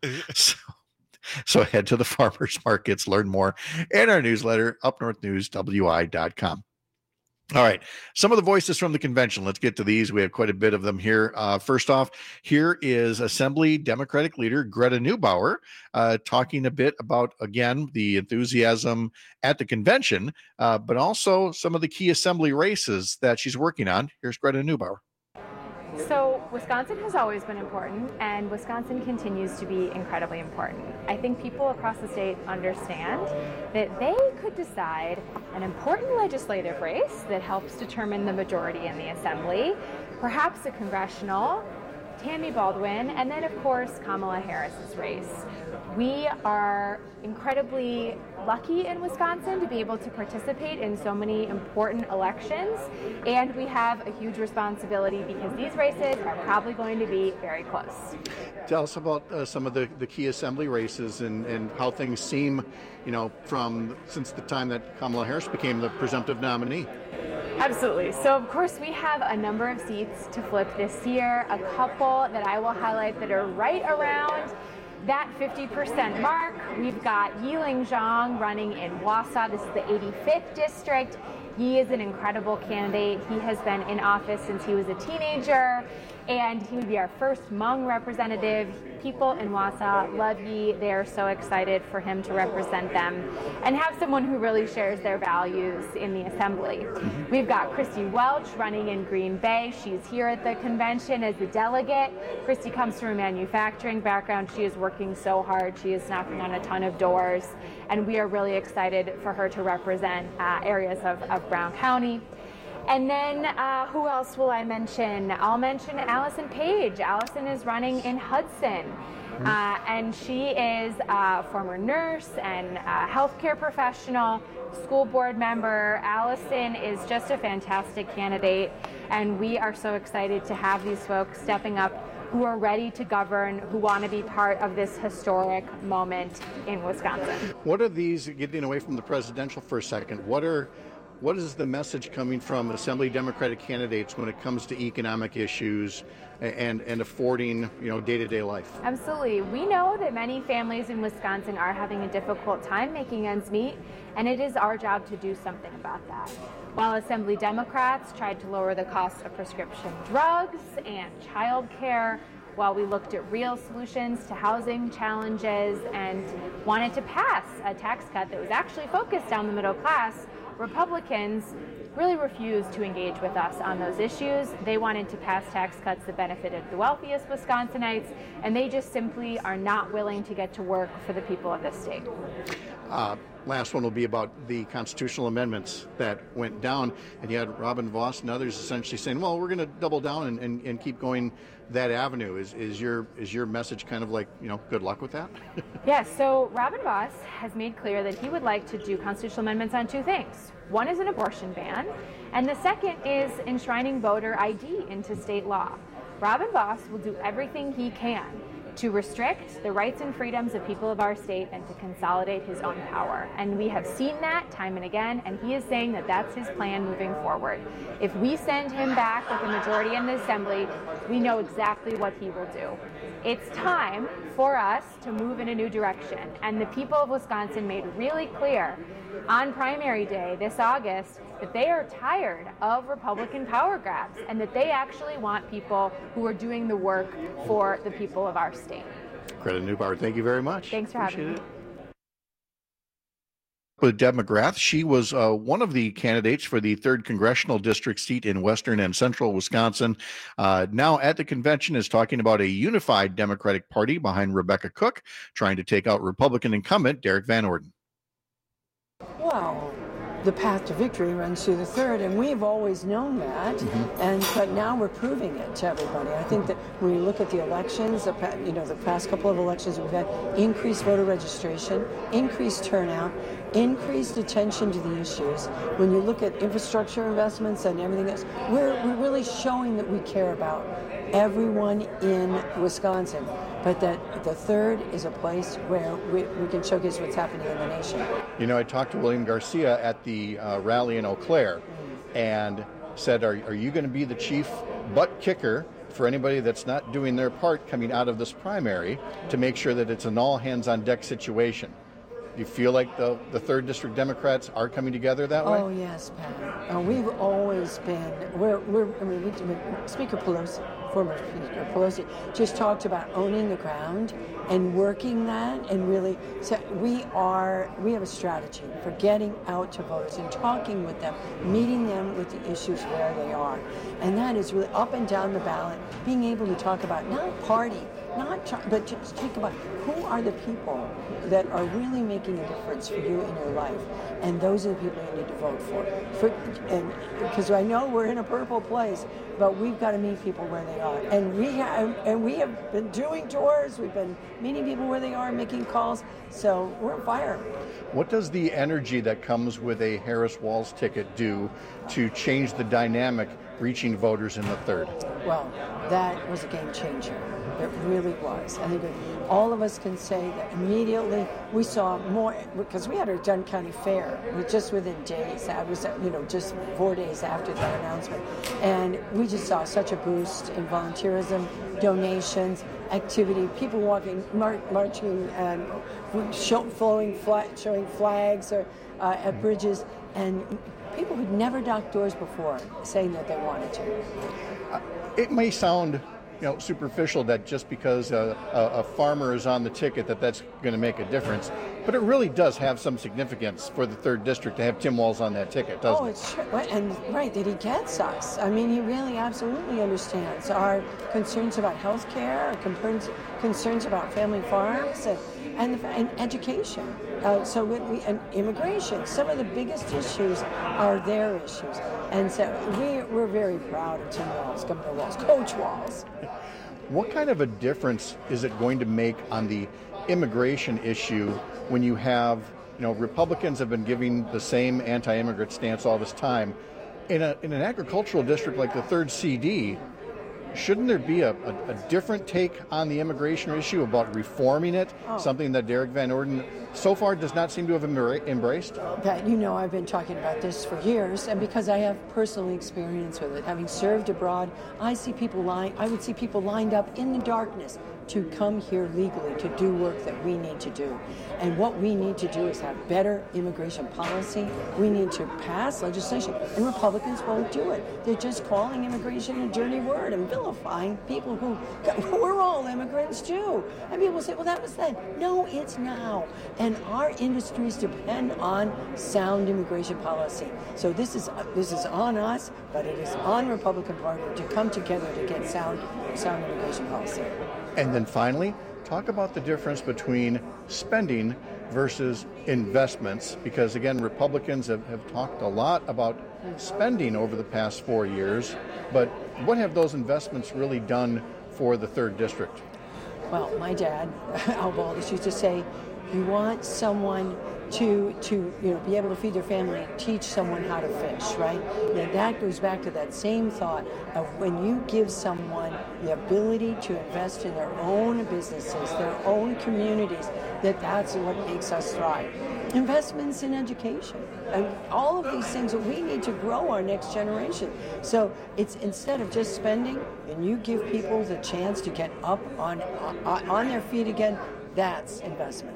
So head to the farmers markets, learn more in our newsletter, upnorthnewswi.com. All right. Some of the voices from the convention. Let's get to these. We have quite a bit of them here. First off, here is Assembly Democratic leader Greta Neubauer talking a bit about, again, the enthusiasm at the convention, but also some of the key assembly races that she's working on. Here's Greta Neubauer. So Wisconsin has always been important, and Wisconsin continues to be incredibly important. I think people across the state understand that they could decide an important legislative race that helps determine the majority in the assembly, perhaps a congressional, Tammy Baldwin, and then of course Kamala Harris's race. We are incredibly lucky in Wisconsin to be able to participate in so many important elections, and we have a huge responsibility because these races are probably going to be very close. Tell us about some of the key assembly races and how things seem, since the time that Kamala Harris became the presumptive nominee. Absolutely. So, of course, we have a number of seats to flip this year, a couple that I will highlight that are right around that 50% mark. We've got Yiling Zhang running in Wausau. This is the 85th district. He is an incredible candidate. He has been in office since he was a teenager, and he would be our first Hmong representative. People in Wausau love Yi. They're so excited for him to represent them and have someone who really shares their values in the assembly. We've got Christy Welch running in Green Bay. She's here at the convention as a delegate. Christy comes from a manufacturing background. She is working so hard. She is knocking on a ton of doors, and we are really excited for her to represent areas of Brown County. And then who else will I mention? I'll mention Allison Page. Allison is running in Hudson, and she is a former nurse and a healthcare professional, school board member. Allison is just a fantastic candidate, and we are so excited to have these folks stepping up who are ready to govern, who want to be part of this historic moment in Wisconsin. What are these, getting away from the presidential for a second, what is the message coming from Assembly Democratic candidates when it comes to economic issues and affording, day-to-day life? Absolutely. We know that many families in Wisconsin are having a difficult time making ends meet, and it is our job to do something about that. While Assembly Democrats tried to lower the cost of prescription drugs and child care, while we looked at real solutions to housing challenges and wanted to pass a tax cut that was actually focused on the middle class, Republicans really refused to engage with us on those issues. They wanted to pass tax cuts that benefited the wealthiest Wisconsinites, and they just simply are not willing to get to work for the people of this state. last one will be about the constitutional amendments that went down, and you had Robin Vos and others essentially saying, well, we're going to double down and keep going that avenue. Is your message kind of like, good luck with that? Yes, so Robin Vos has made clear that he would like to do constitutional amendments on two things. One is an abortion ban, and the second is enshrining voter ID into state law. Robin Vos will do everything he can to restrict the rights and freedoms of people of our state and to consolidate his own power. And we have seen that time and again, and he is saying that that's his plan moving forward. If we send him back with a majority in the Assembly, we know exactly what he will do. It's time for us to move in a new direction, and the people of Wisconsin made really clear on primary day this August that they are tired of Republican power grabs and that they actually want people who are doing the work for the people of our state. Greta Neubauer, thank you very much. Thanks for having me. With Deb McGrath. She was one of the candidates for the 3rd Congressional District seat in western and central Wisconsin. Now at the convention is talking about a unified Democratic Party behind Rebecca Cook, trying to take out Republican incumbent Derek Van Orden. Well, the path to victory runs through the 3rd, and we've always known that, but now we're proving it to everybody. I think that when you look at the elections, the past couple of elections, we've had increased voter registration, increased turnout, increased attention to the issues. When you look at infrastructure investments and everything else, we're really showing that we care about everyone in Wisconsin, but that the 3rd is a place where we can showcase what's happening in the nation. I talked to William Garcia at the rally in Eau Claire and said, are you going to be the chief butt kicker for anybody that's not doing their part coming out of this primary to make sure that it's an all hands on deck situation? Do you feel like the 3rd District Democrats are coming together that way? Oh, yes, Pat. We've always been, Speaker Pelosi, former Speaker Pelosi, just talked about owning the ground and working that, and really, so we have a strategy for getting out to voters and talking with them, meeting them with the issues where they are. And that is really up and down the ballot, being able to talk about not party, but just think about who are the people that are really making a difference for you in your life, and those are the people you need to vote for. And because I know we're in a purple place, but we've got to meet people where they are, and we have been doing tours. We've been meeting people where they are, making calls. So we're on fire. What does the energy that comes with a Harris Walz ticket do to change the dynamic reaching voters in the 3rd? Well, that was a game changer. It really was. I think all of us can say that immediately we saw more, because we had our Dunn County Fair just within days. That was, just 4 days after that announcement. And we just saw such a boost in volunteerism, donations, activity, people walking, marching, and showing flags at bridges, and people who'd never knocked doors before saying that they wanted to. It may sound superficial that just because a farmer is on the ticket that's going to make a difference, but it really does have some significance for the 3rd District to have Tim Walz on that ticket, doesn't it? It's true. And right, that he gets us. I mean, he really absolutely understands our concerns about health care, our concerns about family farms, and education. And immigration. Some of the biggest issues are their issues. And so we're very proud of Tim Walz, Governor Walz, Coach Walz. What kind of a difference is it going to make on the immigration issue when you have, Republicans have been giving the same anti-immigrant stance all this time. In an agricultural district like the 3rd CD, shouldn't there be a different take on the immigration issue about reforming it, something that Derek Van Orden so far does not seem to have embraced? Pat, I've been talking about this for years, and because I have personal experience with it, having served abroad, I would see people lined up in the darkness to come here legally to do work that we need to do. And what we need to do is have better immigration policy. We need to pass legislation, and Republicans won't do it. They're just calling immigration a dirty word and vilifying people who we're all immigrants too. And people say, well, that was then. No, it's now. And our industries depend on sound immigration policy. So this is on us, but it is on Republican Party to come together to get sound immigration policy. And then finally, talk about the difference between spending versus investments, because again, Republicans have talked a lot about spending over the past 4 years, but what have those investments really done for the 3rd District? Well, my dad, Al Baldus, used to say, you want someone to be able to feed their family, teach someone how to fish, right? And that goes back to that same thought of when you give someone the ability to invest in their own businesses, their own communities, that's what makes us thrive. Investments in education, and all of these things, we need to grow our next generation. So it's instead of just spending, and you give people the chance to get up on their feet again, that's investment.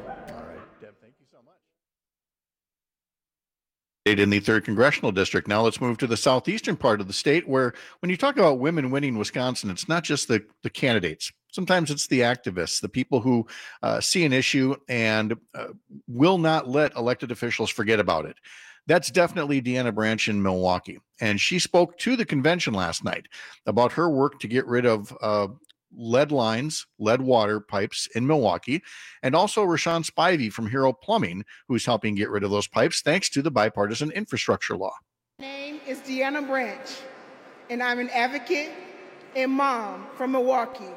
In the 3rd Congressional District. Now let's move to the southeastern part of the state, where when you talk about women winning Wisconsin, it's not just the candidates. Sometimes it's the activists, the people who see an issue and will not let elected officials forget about it. That's definitely Deanna Branch in Milwaukee. And she spoke to the convention last night about her work to get rid of lead water pipes in Milwaukee, and also Rashawn Spivey from Hero Plumbing, who's helping get rid of those pipes thanks to the bipartisan infrastructure law. My name is Deanna Branch, and I'm an advocate and mom from Milwaukee.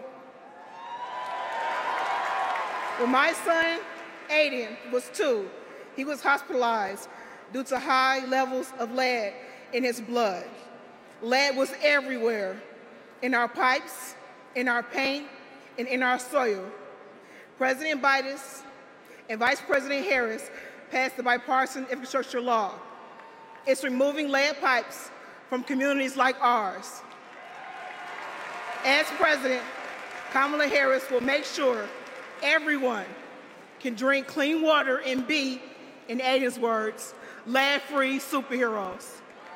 When my son, Aiden, was 2, he was hospitalized due to high levels of lead in his blood. Lead was everywhere, in our pipes, in our paint, and in our soil. President Biden and Vice President Harris passed the bipartisan infrastructure law. It's removing lead pipes from communities like ours. As president, Kamala Harris will make sure everyone can drink clean and be, in Aiden's words, lead-free superheroes.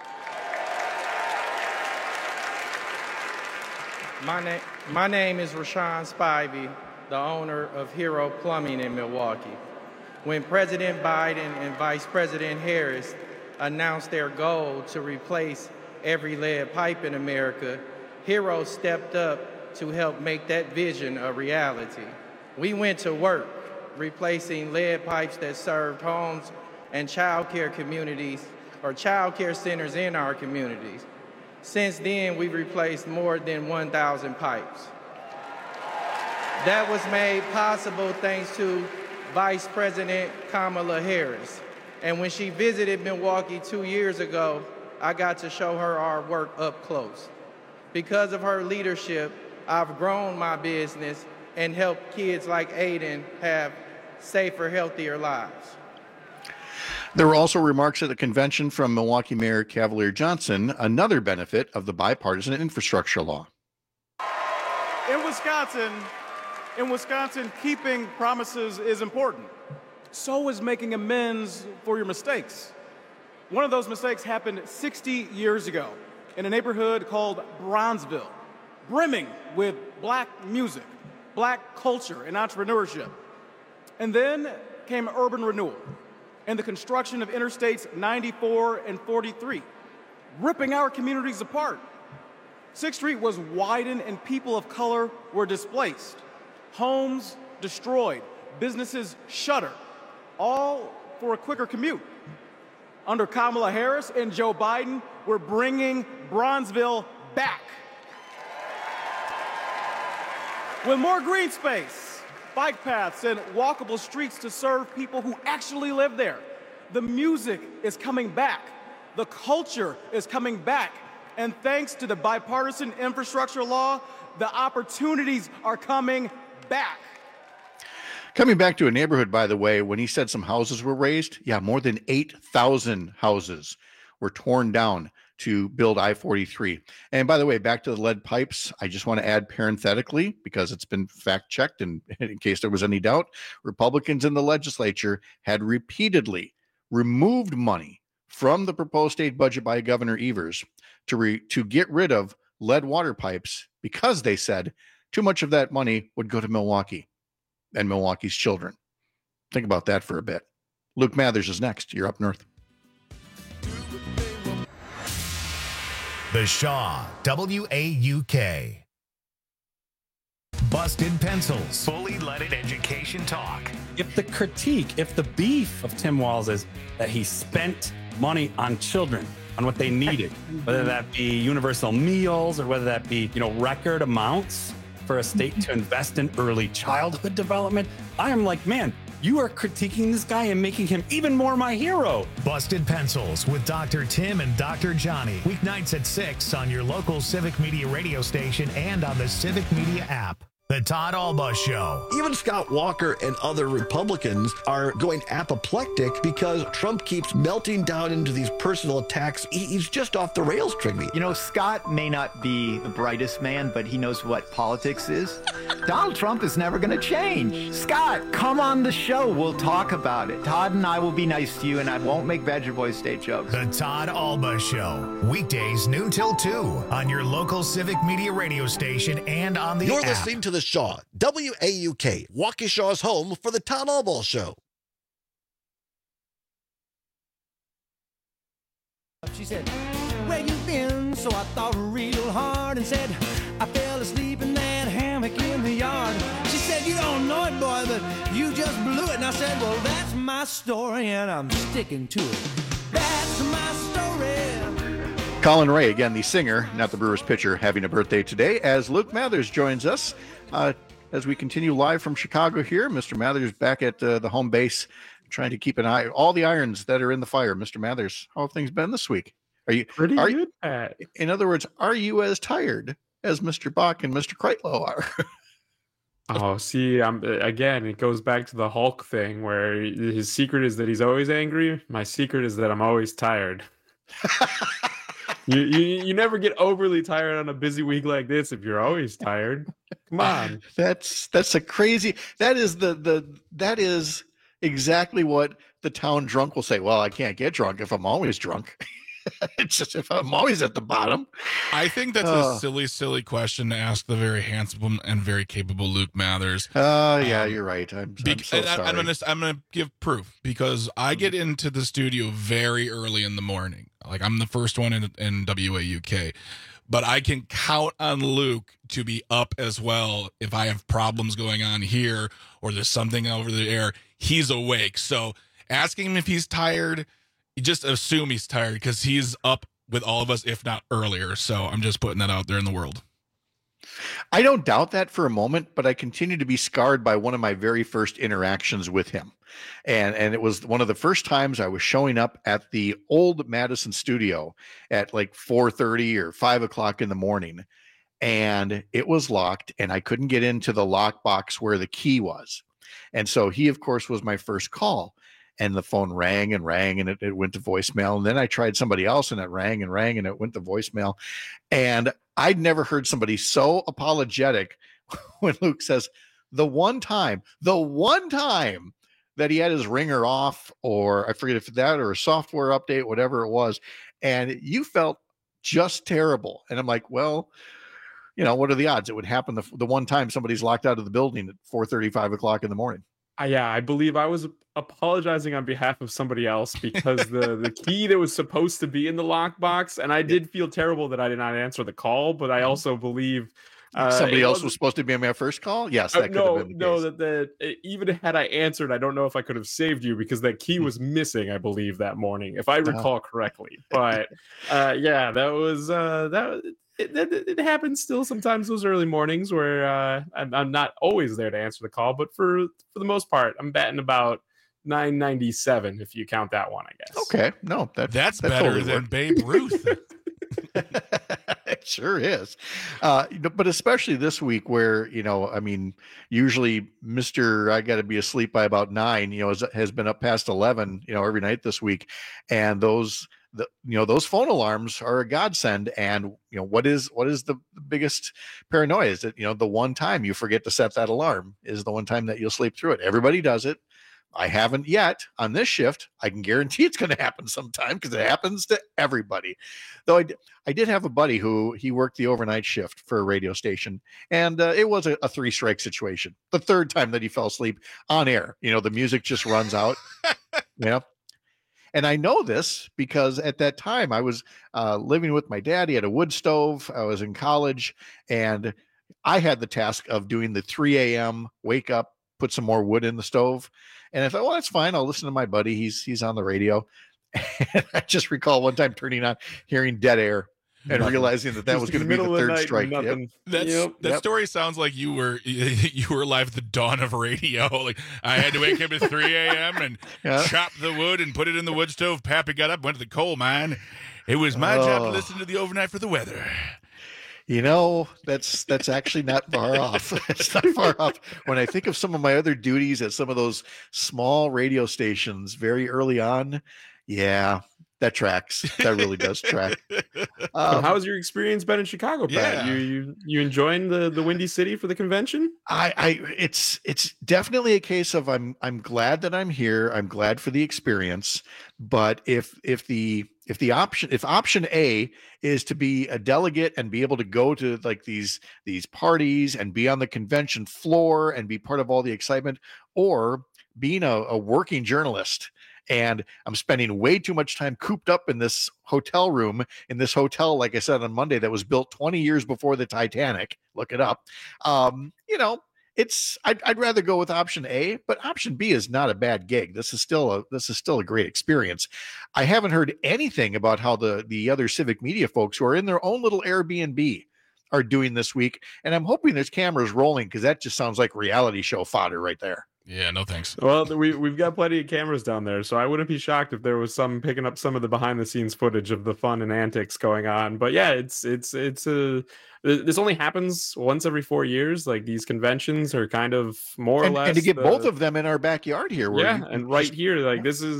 My name is Rashawn Spivey, the owner of Hero Plumbing in Milwaukee. When President Biden and Vice President Harris announced their goal to replace every lead pipe in America, Hero stepped up to help make that vision a reality. We went to work replacing lead pipes that served homes and child care communities or child care centers in our communities. Since then, we've replaced more than 1,000 pipes. That was made possible thanks to Vice President Kamala Harris. And when she visited Milwaukee 2 years ago, I got to show her our work up close. Because of her leadership, I've grown my business and helped kids like Aiden have safer, healthier lives. There were also remarks at the convention from Milwaukee Mayor Cavalier Johnson, another benefit of the bipartisan infrastructure law. In Wisconsin, keeping promises is important. So is making amends for your mistakes. One of those mistakes happened 60 years ago in a neighborhood called Bronzeville, brimming with black music, black culture, and entrepreneurship. And then came urban renewal and the construction of Interstates 94 and 43, ripping our communities apart. 6th Street was widened and people of color were displaced. Homes destroyed, businesses shuttered, all for a quicker commute. Under Kamala Harris and Joe Biden, we're bringing Bronzeville back. With more green space, bike paths, and walkable streets to serve people who actually live there. The music is coming back. The culture is coming back. And thanks to the bipartisan infrastructure law, the opportunities are coming back. Coming back to a neighborhood, by the way, when he said some houses were razed, more than 8,000 houses were torn down to build I-43. And by the way, back to the lead pipes, I just want to add parenthetically, because it's been fact-checked and in case there was any doubt, Republicans in the legislature had repeatedly removed money from the proposed state budget by Governor Evers to get rid of lead water pipes because they said too much of that money would go to Milwaukee and Milwaukee's children. Think about that for a bit. Luke Mathers is next. You're Up North. The Shaw, WAUK. Busted Pencils, fully leaded education talk. If the beef of Tim Walz is that he spent money on children, on what they needed, whether that be universal meals or whether that be, record amounts for a state to invest in early childhood development, I am like, man, you are critiquing this guy and making him even more my hero. Busted Pencils with Dr. Tim and Dr. Johnny. Weeknights at 6 on your local Civic Media radio station and on the Civic Media app. The Todd Alba Show. Even Scott Walker and other Republicans are going apoplectic because Trump keeps melting down into these personal attacks. He's just off the rails, Trigby. Scott may not be the brightest man, but he knows what politics is. Donald Trump is never going to change. Scott, come on the show. We'll talk about it. Todd and I will be nice to you, and I won't make Veggie Boy State jokes. The Todd Alba Show. Weekdays noon till 2 on your local Civic Media radio station and on the You're app. listening to the Shaw, WAUK, Waukesha's home for the Todd Alba Show. She said, where you been? So I thought real hard and said, I fell asleep in that hammock in the yard. She said, you don't know it, boy, but you just blew it. And I said, well, that's my story, and I'm sticking to it. That's my story. Colin Ray, again, the singer, not the Brewers pitcher, having a birthday today, as Luke Mathers joins us as we continue live from Chicago here. Mr. Mathers back at the home base, trying to keep an eye, all the irons that are in the fire. Mr. Mathers, how have things been this week? Are you pretty good, Pat? In other words, are you as tired as Mr. Bach and Mr. Kreitlow are? Oh, see, again, it goes back to the Hulk thing where his secret is that he's always angry. My secret is that I'm always tired. You never get overly tired on a busy week like this if you're always tired. Come on. That's a crazy. That is exactly what the town drunk will say. Well, I can't get drunk if I'm always drunk. It's just if I'm always at the bottom. I think that's a silly question to ask the very handsome and very capable Luke Mathers. Yeah, you're right. I'm so sorry. I'm gonna give proof because I get into the studio very early in the morning. Like I'm the first one in WAUK, but I can count on Luke to be up as well if I have problems going on here or there's something over the air. He's awake, so asking him if he's tired. You just assume he's tired because he's up with all of us, if not earlier. So I'm just putting that out there in the world. I don't doubt that for a moment, but I continue to be scarred by one of my very first interactions with him. And it was one of the first times I was showing up at the old Madison studio at like 4:30 or 5 o'clock in the morning. And it was locked and I couldn't get into the lockbox where the key was. And so he, of course, was my first call. And the phone rang and rang and it went to voicemail. And then I tried somebody else and it rang and rang and it went to voicemail. And I'd never heard somebody so apologetic when Luke says the one time that he had his ringer off, or I forget if that or a software update, whatever it was. And you felt just terrible. And I'm like, well, what are the odds? It would happen the one time somebody's locked out of the building at 4:30, 5 o'clock in the morning. Yeah, I believe I was apologizing on behalf of somebody else because the key that was supposed to be in the lockbox, and I did feel terrible that I did not answer the call, but I also believe somebody else was supposed to be on my first call. Yes, that could have been the case. That even had I answered, I don't know if I could have saved you because that key was missing, I believe, that morning, if I recall correctly. But yeah, that was it happens still sometimes those early mornings where I'm not always there to answer the call, but for the most part, I'm batting about 997 if you count that one, I guess. Okay, no, that's better totally than Babe Ruth. It sure is. But especially this week where, usually Mr. I got to be asleep by about 9, has been up past 11, every night this week. And those phone alarms are a godsend. And, what is the biggest paranoia is that, the one time you forget to set that alarm is the one time that you'll sleep through it. Everybody does it. I haven't yet on this shift. I can guarantee it's going to happen sometime because it happens to everybody. Though I did have a buddy who he worked the overnight shift for a radio station, and it was a 3-strike situation. The third time that he fell asleep on air, the music just runs out. And I know this because at that time I was living with my dad. He had a wood stove. I was in college, and I had the task of doing the 3 a.m. wake up, put some more wood in the stove. And I thought, well, that's fine. I'll listen to my buddy. He's on the radio. And I just recall one time turning on, hearing dead air, and realizing that was going to be the third strike. That story sounds like you were alive at the dawn of radio. Like, I had to wake up at 3 a.m. and chop the wood and put it in the wood stove. Pappy got up, went to the coal mine. It was my job to listen to the overnight for the weather. That's actually not far off. It's not far off. When I think of some of my other duties at some of those small radio stations very early on, yeah, that tracks. That really does track. How's your experience been in Chicago, Pat? Yeah. You enjoying the Windy City for the convention? It's definitely a case of I'm glad that I'm here. I'm glad for the experience. But if option A is to be a delegate and be able to go to like these parties and be on the convention floor and be part of all the excitement, or being a working journalist, and I'm spending way too much time cooped up in this hotel room, in this hotel, like I said on Monday, that was built 20 years before the Titanic. Look it up. I'd rather go with option A, but option B is not a bad gig. This is still a great experience. I haven't heard anything about how the other civic media folks who are in their own little Airbnb are doing this week, and I'm hoping there's cameras rolling, because that just sounds like reality show fodder right there. Yeah, no thanks. Well, we've got plenty of cameras down there, so I wouldn't be shocked if there was some picking up some of the behind the scenes footage of the fun and antics going on. But yeah, this only happens once every 4 years. Like, these conventions are kind of more or less, and to get both of them in our backyard here. Here, like,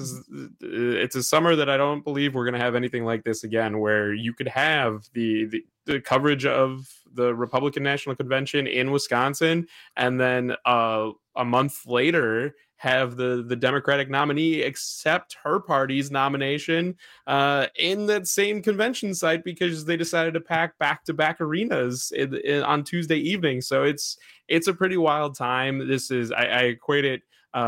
it's a summer that I don't believe we're going to have anything like this again, where you could have the coverage of the Republican National Convention in Wisconsin, and then a month later have the Democratic nominee accept her party's nomination in that same convention site, because they decided to pack back-to-back arenas on Tuesday evening. So it's a pretty wild time. This is, I equate it,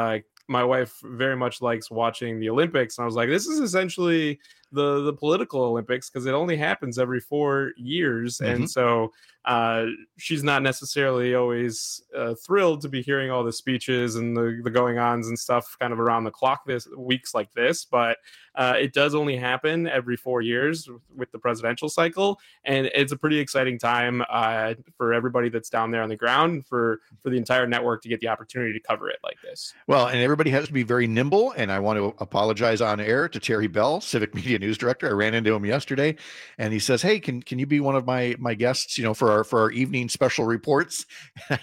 my wife very much likes watching the Olympics, and I was like, this is essentially the political Olympics, because it only happens every 4 years. Mm-hmm. And so she's not necessarily always thrilled to be hearing all the speeches and the going-ons and stuff kind of around the clock weeks like this, but it does only happen every 4 years with the presidential cycle, and it's a pretty exciting time for everybody that's down there on the ground, for the entire network to get the opportunity to cover it like this. Well, and everybody has to be very nimble, and I want to apologize on air to Terry Bell, Civic Media News Director. I ran into him yesterday, and he says, "Hey, can you be one of my guests, for our evening special reports?" And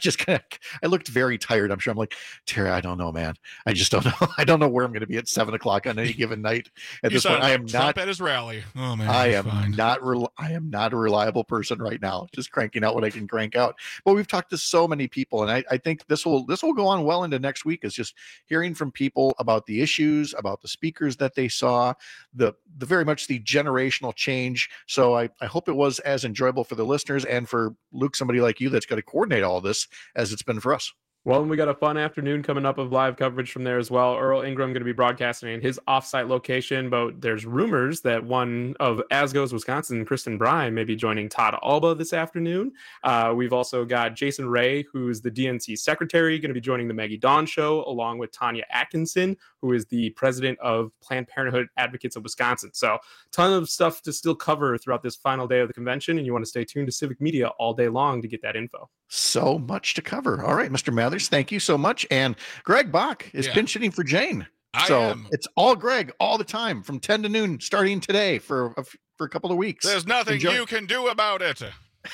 I looked very tired. I'm sure. I'm like, Terry, I don't know, man. I just don't know. I don't know where I'm going to be at 7:00 on any given night. At this point, I am not at his rally. Oh man, I am not a reliable person right now. Just cranking out what I can crank out. But we've talked to so many people, and I think this will go on well into next week. Is just hearing from people about the issues, about the speakers that they saw, the very much the generational change. So I hope it was as enjoyable for the listeners, and for Luke, somebody like you that's got to coordinate all this, as it's been for us. Well, and we got a fun afternoon coming up of live coverage from there as well. Earl Ingram going to be broadcasting in his offsite location, but there's rumors that one of Asgo's Wisconsin, Kristen Bryan, may be joining Todd Alba this afternoon. We've also got Jason Ray, who's the DNC secretary, going to be joining the Maggie Dawn show, along with Tanya Atkinson, who is the president of Planned Parenthood Advocates of Wisconsin. So ton of stuff to still cover throughout this final day of the convention, and you want to stay tuned to Civic Media all day long to get that info. So much to cover. All right, Mr. Mathers, thank you so much. And Greg Bach is pinch hitting for Jane. It's all Greg all the time from 10 to noon, starting today for a couple of weeks. There's nothing you can do about it.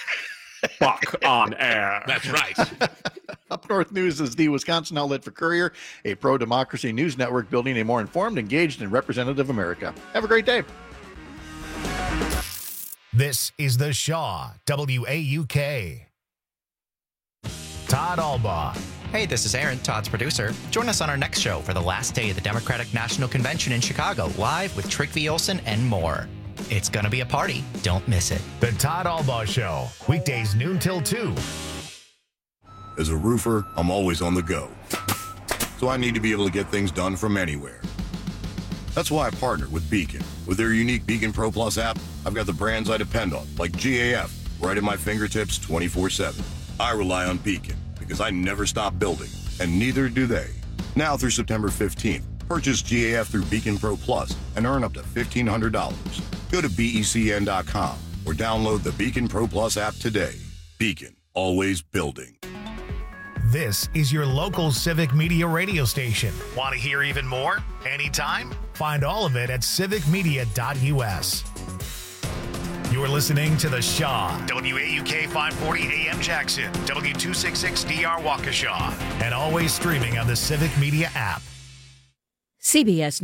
Bach on air. That's right. Up North News is the Wisconsin outlet for Courier, a pro-democracy news network building a more informed, engaged, and representative America. Have a great day. This is the Shaw WAUK. Todd Alba. Hey, this is Aaron, Todd's producer. Join us on our next show for the last day of the Democratic National Convention in Chicago, live with Trick V. Olson and more. It's going to be a party. Don't miss it. The Todd Alba Show, weekdays noon till 2. As a roofer, I'm always on the go. So I need to be able to get things done from anywhere. That's why I partnered with Beacon. With their unique Beacon Pro Plus app, I've got the brands I depend on, like GAF, right at my fingertips 24/7. I rely on Beacon because I never stop building, and neither do they. Now through September 15th, purchase GAF through Beacon Pro Plus and earn up to $1,500. Go to BECN.com or download the Beacon Pro Plus app today. Beacon, always building. This is your local Civic Media radio station. Want to hear even more? Anytime? Find all of it at civicmedia.us. You're listening to The Shaw, WAUK 540 AM Jackson, W266DR Waukesha, and always streaming on the Civic Media app. CBS